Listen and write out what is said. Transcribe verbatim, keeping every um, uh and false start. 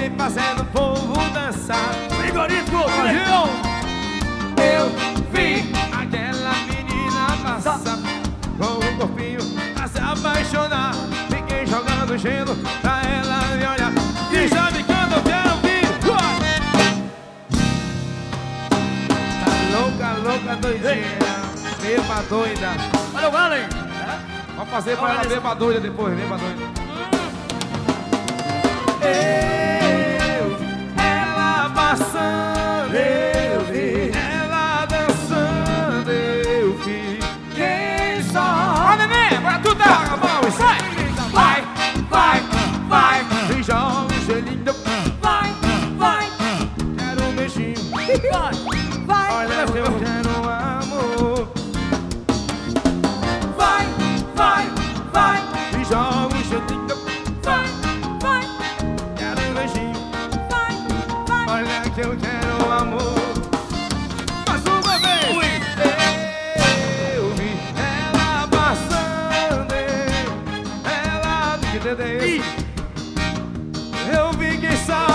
vi fazendo o povo dançar. Frigorífico, Eu vi aquela menina passar com o corpinho a se apaixonar. Fiquei jogando gelo pra ela me olhar. E sabe quando eu quero ouvir? Tá louca, louca, doidinha. Beba doida. Olha o Valen. Vamos fazer pra ela beba doida depois, beba doida. Eu, ela passando, eu vi. Ela dançando, eu vi. Quem só... Ó, neném, agora tu dá. Vai, vai, vai, vai. E joga o gelinho. Vai, vai, Quero um beijinho. vai, vai. Olha, eu quero amor. Vai, vai, vai, E joga o gelinho. vai, vai, Quero um beijinho. vai, vai. Olha que eu quero amor. Mais uma vez. Eu vi ela passando. Ela... Eu vi quem sabe.